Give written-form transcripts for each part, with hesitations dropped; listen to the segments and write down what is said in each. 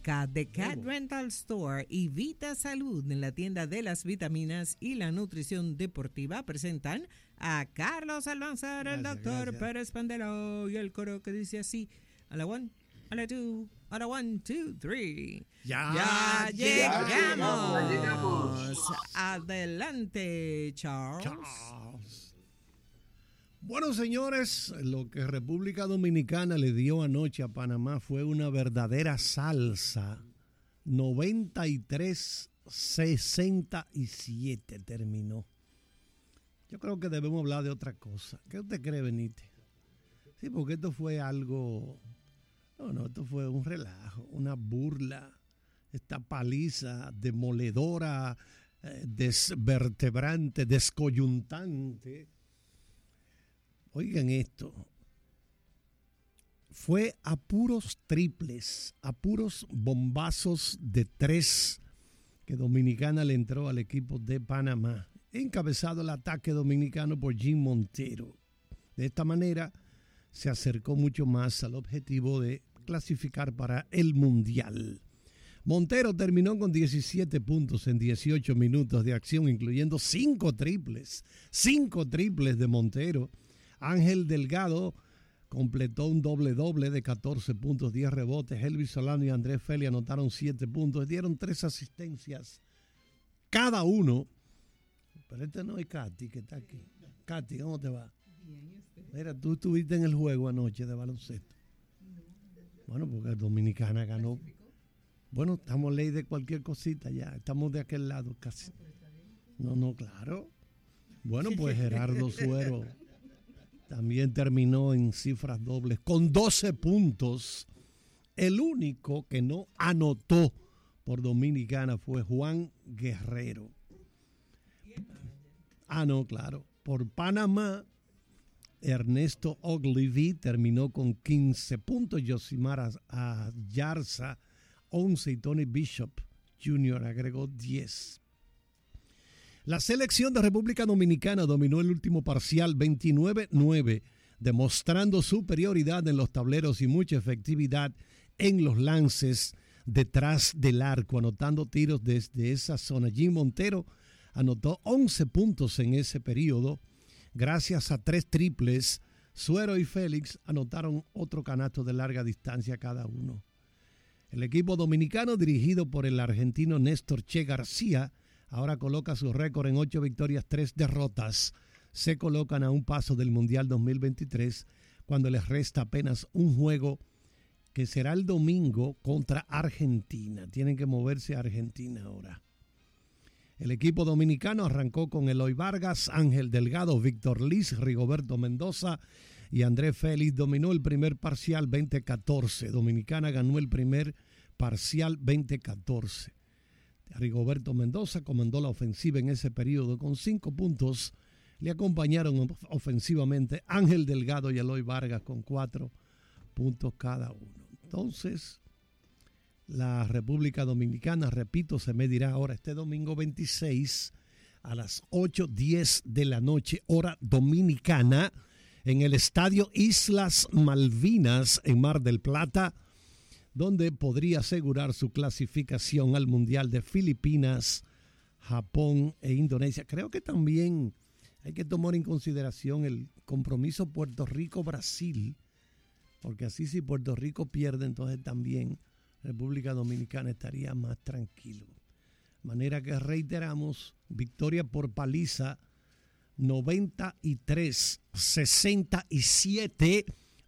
Clínica de Cat Rental Store y Vita Salud en la tienda de las vitaminas y la nutrición deportiva presentan a Carlos Almanzar, el doctor Pérez Pandelo y el coro que dice así: a la one, a la two, a la one, two, three. Ya llegamos. Adelante, Charles. Bueno, señores, lo que República Dominicana le dio anoche a Panamá fue una verdadera salsa. 93-67 terminó. Yo creo que debemos hablar de otra cosa. ¿Qué usted cree, Benítez? Sí, porque esto fue algo... No, esto fue un relajo, una burla, esta paliza demoledora, desvertebrante, descoyuntante. Oigan esto, fue a puros triples, a puros bombazos de tres que Dominicana le entró al equipo de Panamá, encabezado el ataque dominicano por Jim Montero. De esta manera se acercó mucho más al objetivo de clasificar para el Mundial. Montero terminó con 17 puntos en 18 minutos de acción, incluyendo 5 triples de Montero. Ángel Delgado completó un doble-doble de 14 puntos, 10 rebotes. Elvis Solano y Andrés Feli anotaron 7 puntos, dieron 3 asistencias cada uno. Pero este no es Katy, que está aquí. Katy, ¿cómo te va? Bien, ¿y usted? Mira, tú estuviste en el juego anoche de baloncesto. Bueno, porque Dominicana ganó. Bueno, estamos ley de cualquier cosita ya. Estamos de aquel lado casi. No, claro. Bueno, pues Gerardo Suero también terminó en cifras dobles con 12 puntos. El único que no anotó por Dominicana fue Juan Guerrero. No, claro. Por Panamá, Ernesto Ogilvy terminó con 15 puntos, Yosimar Ayarza 11 y Tony Bishop Jr. agregó 10. La selección de República Dominicana dominó el último parcial 29-9, demostrando superioridad en los tableros y mucha efectividad en los lances detrás del arco, anotando tiros desde esa zona. Jim Montero anotó 11 puntos en ese periodo. Gracias a 3 triples, Suero y Félix anotaron otro canasto de larga distancia cada uno. El equipo dominicano, dirigido por el argentino Néstor Che García, ahora coloca su récord en 8 victorias, 3 derrotas. Se colocan a un paso del Mundial 2023, cuando les resta apenas un juego que será el domingo contra Argentina. Tienen que moverse a Argentina ahora. El equipo dominicano arrancó con Eloy Vargas, Ángel Delgado, Víctor Liz, Rigoberto Mendoza y Andrés Félix. Dominó el primer parcial 20-14. Dominicana ganó el primer parcial 20-14. Rigoberto Mendoza comandó la ofensiva en ese periodo con 5 puntos. Le acompañaron ofensivamente Ángel Delgado y Eloy Vargas con 4 puntos cada uno. Entonces, la República Dominicana, repito, se medirá ahora este domingo 26 a las 8:10 de la noche, hora dominicana, en el estadio Islas Malvinas en Mar del Plata, donde podría asegurar su clasificación al Mundial de Filipinas, Japón e Indonesia. Creo que también hay que tomar en consideración el compromiso Puerto Rico-Brasil, porque así si Puerto Rico pierde, entonces también República Dominicana estaría más tranquilo. De manera que reiteramos, victoria por paliza 93-67,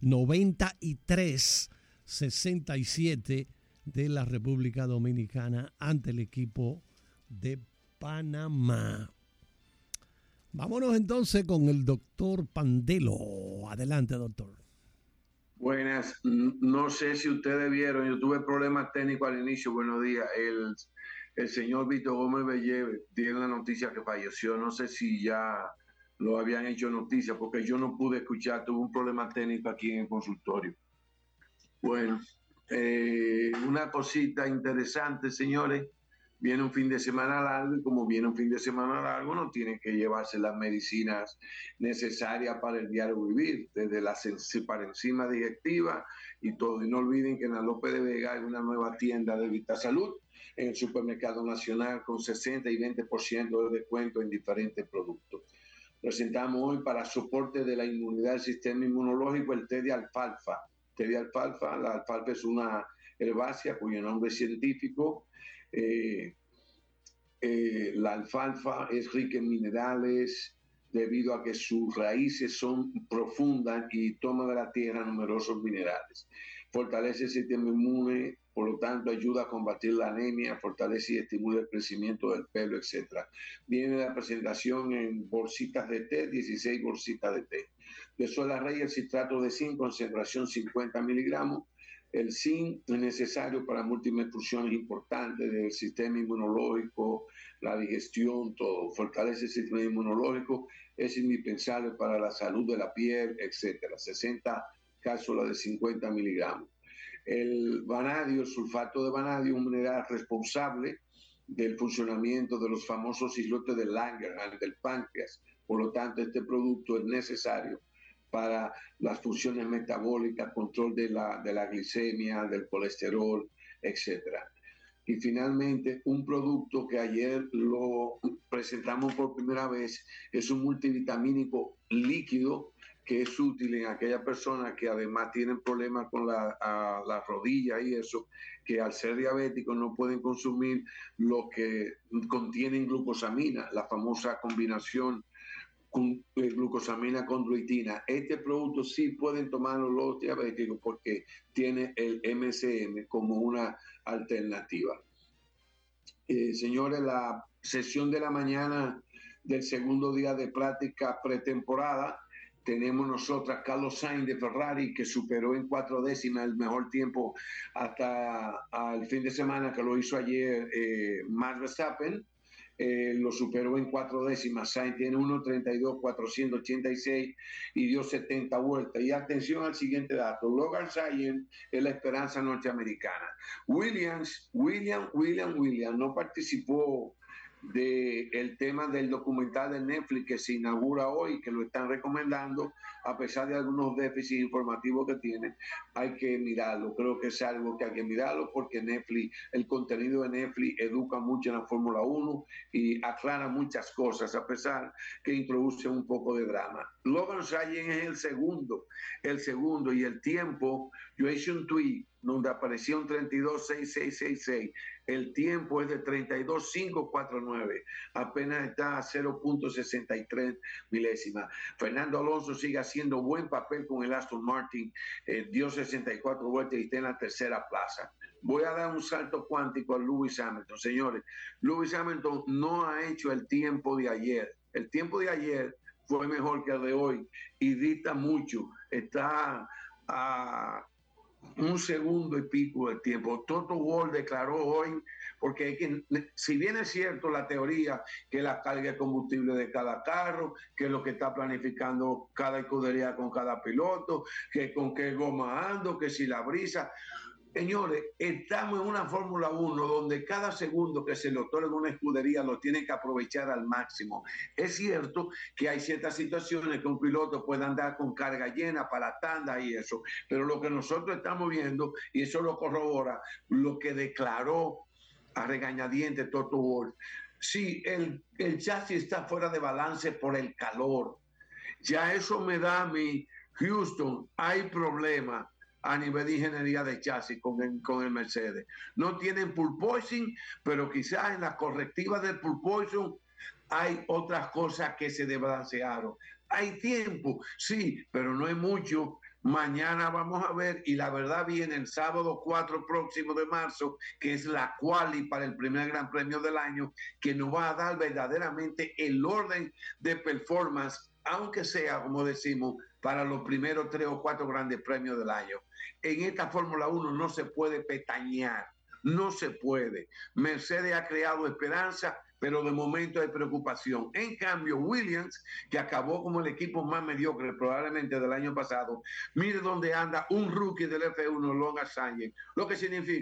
93-67 de la República Dominicana ante el equipo de Panamá. Vámonos entonces con el doctor Pandelo. Adelante, doctor. Buenas, no sé si ustedes vieron, yo tuve problemas técnicos al inicio, buenos días, el señor Víctor Gómez Belleve tiene la noticia que falleció, no sé si ya lo habían hecho noticia, porque yo no pude escuchar, tuve un problema técnico aquí en el consultorio. Bueno, una cosita interesante, señores, viene un fin de semana largo y como viene un fin de semana largo no tienen que llevarse las medicinas necesarias para el diario vivir, desde la parenzima digestiva y todo. Y no olviden que en la López de Vega hay una nueva tienda de VitaSalud en el Supermercado Nacional con 60 y 20% de descuento en diferentes productos. Presentamos hoy para soporte de la inmunidad del sistema inmunológico el té de alfalfa. Té de alfalfa, la alfalfa es una herbácea cuyo nombre científico. La alfalfa es rica en minerales debido a que sus raíces son profundas y toma de la tierra numerosos minerales. Fortalece el sistema inmune, por lo tanto ayuda a combatir la anemia, fortalece y estimula el crecimiento del pelo, etc. Viene la presentación en bolsitas de té, 16 bolsitas de té. De sola rey, el citrato de zinc, concentración 50 miligramos. El zinc es necesario para múltiples funciones importantes del sistema inmunológico, la digestión, todo. Fortalece el sistema inmunológico, es indispensable para la salud de la piel, etc. 60 cápsulas de 50 miligramos. El vanadio, el sulfato de vanadio, un mineral responsable del funcionamiento de los famosos islotes de Langerhans, del páncreas. Por lo tanto, este producto es necesario para las funciones metabólicas, control de la glicemia, del colesterol, etc. Y finalmente, un producto que ayer lo presentamos por primera vez es un multivitamínico líquido que es útil en aquellas personas que además tienen problemas con la rodilla y eso, que al ser diabéticos no pueden consumir lo que contienen glucosamina, la famosa combinación glucosamina con druitina. Este producto sí pueden tomarlo los diabéticos porque tiene el MCM como una alternativa. Señores, la sesión de la mañana del segundo día de práctica pretemporada, tenemos nosotras Carlos Sainz de Ferrari, que superó en 4 décimas el mejor tiempo hasta el fin de semana, que lo hizo ayer Max Verstappen. Lo superó en 4 décimas. Sainz tiene 1.32.486 y dio 70 vueltas. Y atención al siguiente dato: Logan Sargent es la esperanza norteamericana. William no participó del tema del documental de Netflix que se inaugura hoy, que lo están recomendando, a pesar de algunos déficits informativos que tiene. Hay que mirarlo, creo que es algo que hay que mirarlo porque Netflix, el contenido de Netflix educa mucho en la Fórmula 1 y aclara muchas cosas, a pesar que introduce un poco de drama. Logan Sargent es el segundo, y el tiempo, yo hice un tweet donde aparecía un 32.6666, el tiempo es de 32.549, apenas está a 0.63 milésimas. Fernando Alonso sigue haciendo buen papel con el Aston Martin, dio 64 vueltas y está en la tercera plaza. Voy a dar un salto cuántico a Lewis Hamilton. Señores, Lewis Hamilton no ha hecho el tiempo de ayer. El tiempo de ayer fue mejor que el de hoy y dicta mucho. Está a 1 segundo y pico de tiempo. Toto Wolff declaró hoy, porque si bien es cierto la teoría que la carga de combustible de cada carro, que es lo que está planificando cada escudería con cada piloto, que con qué goma ando, que si la brisa. Señores, estamos en una Fórmula 1 donde cada segundo que se le otorga una escudería lo tiene que aprovechar al máximo. Es cierto que hay ciertas situaciones que un piloto puede andar con carga llena para tanda y eso, pero lo que nosotros estamos viendo, y eso lo corrobora, lo que declaró a regañadientes Toto Wolff, sí, el chasis está fuera de balance por el calor. Ya eso me da a mí, Houston, hay problemas a nivel de ingeniería de chasis con el Mercedes. No tienen purposing, pero quizás en las correctivas del purposing hay otras cosas que se desbalancearon. Hay tiempo, sí, pero no es mucho. Mañana vamos a ver, y la verdad viene el sábado 4 próximo de marzo, que es la quali para el primer Gran Premio del año, que nos va a dar verdaderamente el orden de performance, aunque sea, como decimos, para los primeros 3 o 4 grandes premios del año. En esta Fórmula 1 no se puede pestañear, no se puede. Mercedes ha creado esperanza, pero de momento hay preocupación. En cambio, Williams, que acabó como el equipo más mediocre probablemente del año pasado, mire dónde anda un rookie del F1, Logan Sargent, lo que significa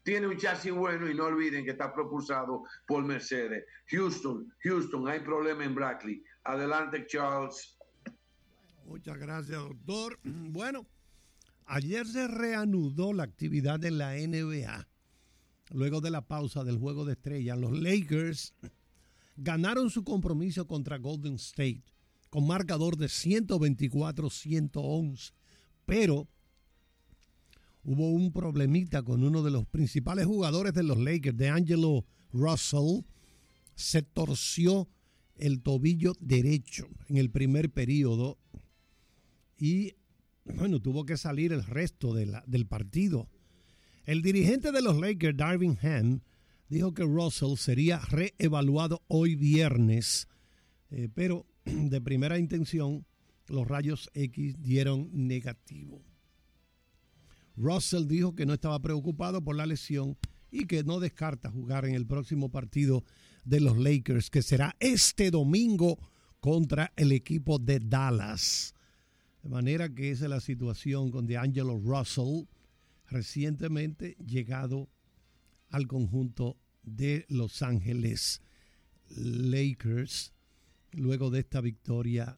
tiene un chasis bueno y no olviden que está propulsado por Mercedes. Houston, hay problema en Brackley. Adelante, Charles. Muchas gracias, doctor. Bueno, ayer se reanudó la actividad de la NBA. Luego de la pausa del Juego de Estrellas, los Lakers ganaron su compromiso contra Golden State con marcador de 124-111. Pero hubo un problemita con uno de los principales jugadores de los Lakers, D'Angelo Russell. Se torció el tobillo derecho en el primer periodo y, bueno, tuvo que salir el resto del partido. El dirigente de los Lakers, Darvin Ham, dijo que Russell sería reevaluado hoy viernes, pero de primera intención los rayos X dieron negativo. Russell dijo que no estaba preocupado por la lesión y que no descarta jugar en el próximo partido de los Lakers, que será este domingo contra el equipo de Dallas. De manera que esa es la situación con D'Angelo Russell, recientemente llegado al conjunto de Los Ángeles Lakers, luego de esta victoria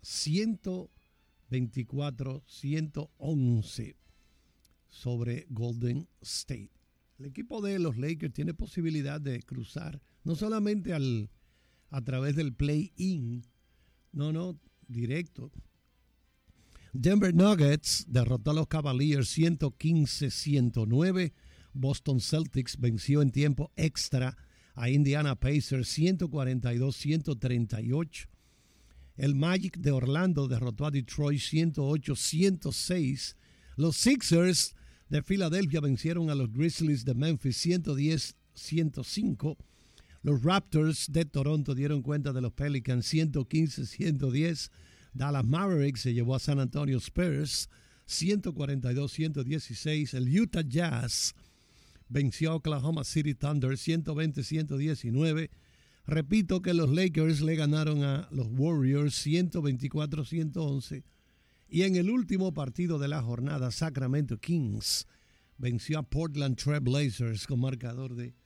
124-111 sobre Golden State. El equipo de los Lakers tiene posibilidad de cruzar, no solamente a través del play-in, no, directo. Denver Nuggets derrotó a los Cavaliers 115-109. Boston Celtics venció en tiempo extra a Indiana Pacers 142-138. El Magic de Orlando derrotó a Detroit 108-106. Los Sixers de Filadelfia vencieron a los Grizzlies de Memphis 110-105. Los Raptors de Toronto dieron cuenta de los Pelicans 115-110. Dallas Mavericks se llevó a San Antonio Spurs 142-116. El Utah Jazz venció a Oklahoma City Thunder 120-119. Repito que los Lakers le ganaron a los Warriors 124-111. Y en el último partido de la jornada, Sacramento Kings venció a Portland Trail Blazers con marcador de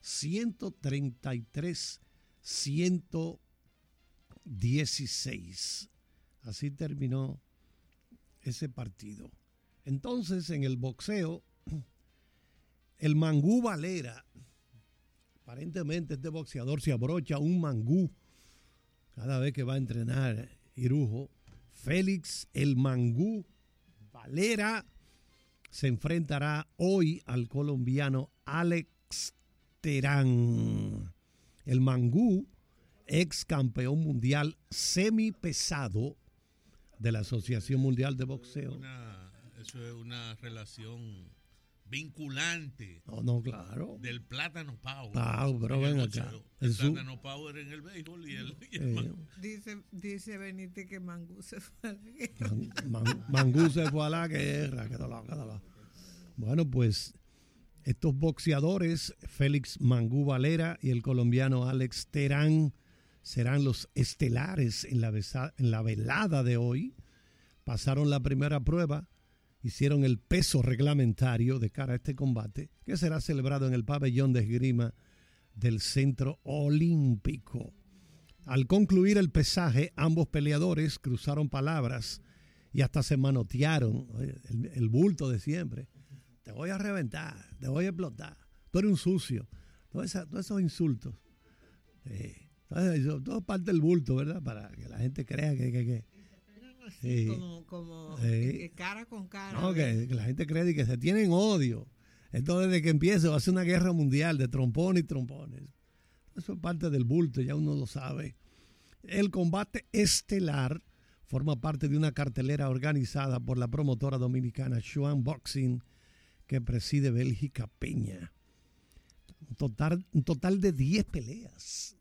133-116. Así terminó ese partido. Entonces, en el boxeo, el Mangú Valera, aparentemente este boxeador se abrocha un mangú cada vez que va a entrenar Irujo. Félix el Mangú Valera se enfrentará hoy al colombiano Alex Terán. El Mangú, ex campeón mundial semipesado de la Asociación Mundial de Boxeo. Eso es una relación vinculante. No, claro. Del Plátano Power. Pero ven acá. El Plátano Power en el béisbol y el Dice Benítez que Mangú se fue a la guerra. Mangú se fue a la guerra. Quédalo. Bueno, pues estos boxeadores, Félix Mangú Valera y el colombiano Alex Terán, serán los estelares en la velada de hoy. Pasaron la primera prueba, hicieron el peso reglamentario de cara a este combate, que será celebrado en el pabellón de esgrima del Centro Olímpico. Al concluir el pesaje, ambos peleadores cruzaron palabras y hasta se manotearon, el bulto de siempre. Te voy a reventar, te voy a explotar, tú eres un sucio, todos esos insultos. Todo parte del bulto, ¿verdad? Para que la gente crea que como cara con cara. No, que la gente cree que se tienen odio. Entonces, desde que empiece va a ser una guerra mundial de trompones y trompones. Eso es parte del bulto, ya uno lo sabe. El combate estelar forma parte de una cartelera organizada por la promotora dominicana Schwan Boxing, que preside Bélgica Peña. Un total de 10 peleas.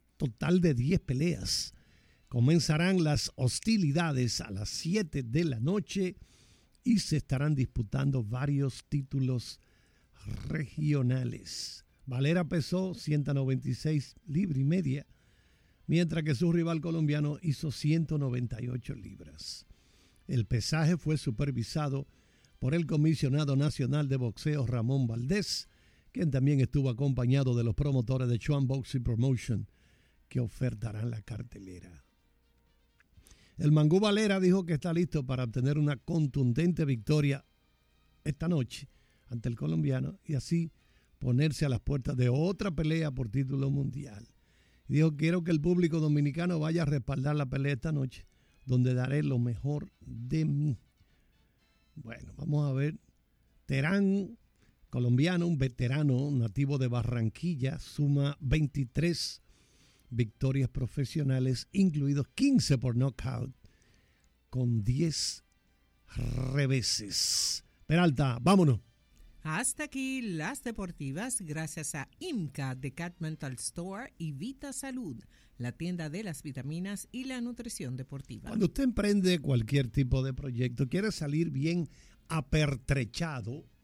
Comenzarán las hostilidades a las 7 de la noche y se estarán disputando varios títulos regionales. Valera pesó 196 libras y media, mientras que su rival colombiano hizo 198 libras. El pesaje fue supervisado por el comisionado nacional de boxeo Ramón Valdés, quien también estuvo acompañado de los promotores de Chuan Boxing Promotion, que ofertarán la cartelera. El Mangú Valera dijo que está listo para obtener una contundente victoria esta noche ante el colombiano y así ponerse a las puertas de otra pelea por título mundial. Y dijo, quiero que el público dominicano vaya a respaldar la pelea esta noche, donde daré lo mejor de mí. Bueno, vamos a ver. Terán, colombiano, un veterano nativo de Barranquilla, suma 23 victorias profesionales, incluidos 15 por knockout, con 10 reveses. Peralta, vámonos. Hasta aquí las deportivas, gracias a IMCA de Cat Mental Store y Vita Salud, la tienda de las vitaminas y la nutrición deportiva. Cuando usted emprende cualquier tipo de proyecto, quiere salir bien apertrechado,